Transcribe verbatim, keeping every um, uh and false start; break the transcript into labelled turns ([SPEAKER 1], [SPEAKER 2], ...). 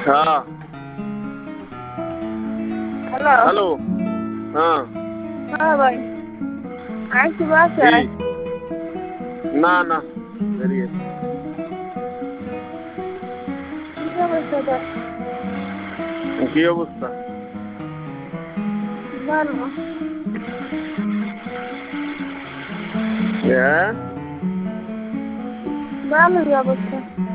[SPEAKER 1] হ্যাঁ।
[SPEAKER 2] Hello.
[SPEAKER 1] Hello. হ্যাঁ।
[SPEAKER 2] হ্যাঁ ভাই, আইছি
[SPEAKER 1] কি?
[SPEAKER 2] বাসায়।
[SPEAKER 1] না না, বেরিয়ে।
[SPEAKER 2] কি অবস্থা তোর?
[SPEAKER 1] কি অবস্থা?
[SPEAKER 2] ভালো।
[SPEAKER 1] হ্যাঁ।
[SPEAKER 2] ভালোই অবস্থা।